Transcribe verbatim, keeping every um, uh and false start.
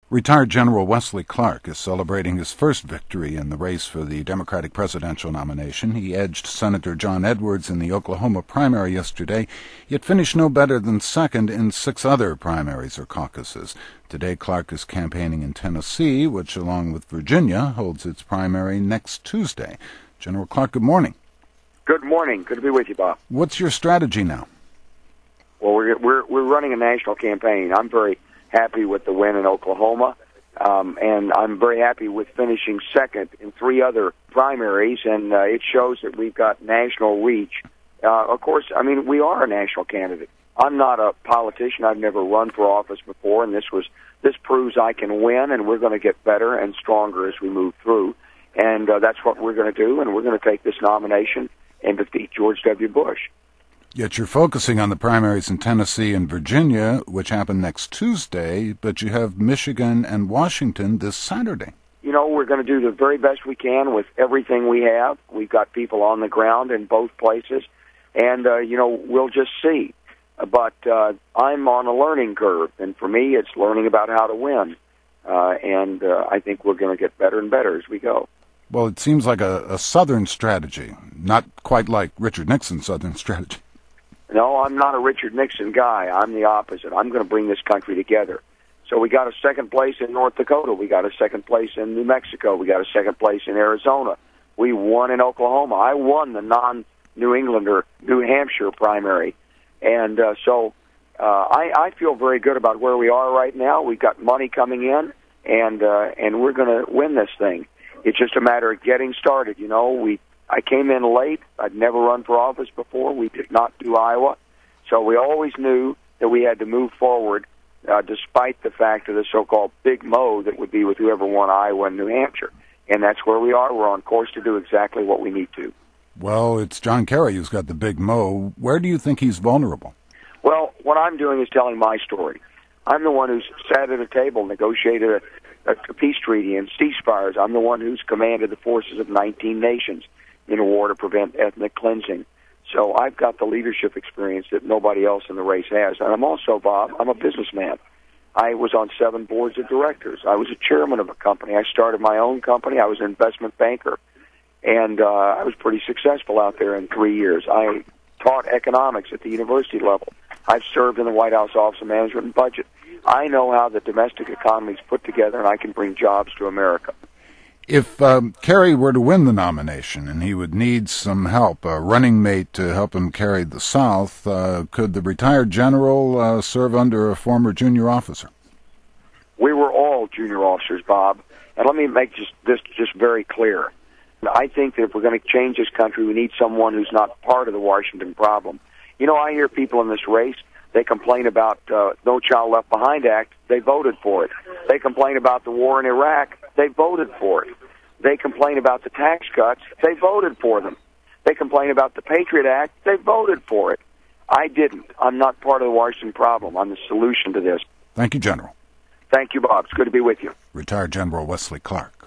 Retired General Wesley Clark is celebrating his first victory in the race for the Democratic presidential nomination. He edged Senator John Edwards in the Oklahoma primary yesterday, yet finished no better than second in six other primaries or caucuses. Today, Clark is campaigning in Tennessee, which, along with Virginia, holds its primary next Tuesday. General Clark, good morning. Good morning. Good to be with you, Bob. What's your strategy now? Well, we're we're we're running a national campaign. I'm very happy with the win in Oklahoma, um, and I'm very happy with finishing second in three other primaries, and uh, it shows that we've got national reach. Uh, of course, I mean, we are a national candidate. I'm not a politician. I've never run for office before, and this was this proves I can win, and we're going to get better and stronger as we move through, and uh, that's what we're going to do, and we're going to take this nomination and defeat George W. Bush. Yet you're focusing on the primaries in Tennessee and Virginia, which happen next Tuesday, but you have Michigan and Washington this Saturday. You know, we're going to do the very best we can with everything we have. We've got people on the ground in both places, and, uh, you know, we'll just see. But uh, I'm on a learning curve, and for me, it's learning about how to win. Uh, and uh, I think we're going to get better and better as we go. Well, it seems like a, a Southern strategy, not quite like Richard Nixon's Southern strategy. No, I'm not a Richard Nixon guy. I'm the opposite. I'm going to bring this country together. So we got a second place in North Dakota. We got a second place in New Mexico. We got a second place in Arizona. We won in Oklahoma. I won the non-New Englander New Hampshire primary. And uh, so uh, I, I feel very good about where we are right now. We've got money coming in, and uh, and we're going to win this thing. It's just a matter of getting started. You know, we I came in late. I'd never run for office before. We did not do Iowa. So we always knew that we had to move forward, uh, despite the fact of the so-called big mo that would be with whoever won Iowa and New Hampshire. And that's where we are. We're on course to do exactly what we need to. Well, it's John Kerry who's got the big mo. Where do you think he's vulnerable? Well, what I'm doing is telling my story. I'm the one who's sat at a table, negotiated a, a peace treaty and ceasefires. I'm the one who's commanded the forces of nineteen nations in a war to prevent ethnic cleansing. So I've got the leadership experience that nobody else in the race has. And I'm also, Bob, I'm a businessman. I was on seven boards of directors. I was a chairman of a company. I started my own company. I was an investment banker. And uh, I was pretty successful out there in three years. I taught economics at the university level. I've served in the White House Office of Management and Budget. I know how the domestic economy is put together, and I can bring jobs to America. If um, Kerry were to win the nomination and he would need some help, a running mate to help him carry the South, uh, could the retired general uh, serve under a former junior officer? We were all junior officers, Bob. And let me make just, this just very clear. I think that if we're going to change this country, we need someone who's not part of the Washington problem. You know, I hear people in this race, they complain about uh, No Child Left Behind Act. They voted for it. They complain about the war in Iraq. They voted for it. They complain about the tax cuts. They voted for them. They complain about the Patriot Act. They voted for it. I didn't. I'm not part of the Washington problem. I'm the solution to this. Thank you, General. Thank you, Bob. It's good to be with you. Retired General Wesley Clark.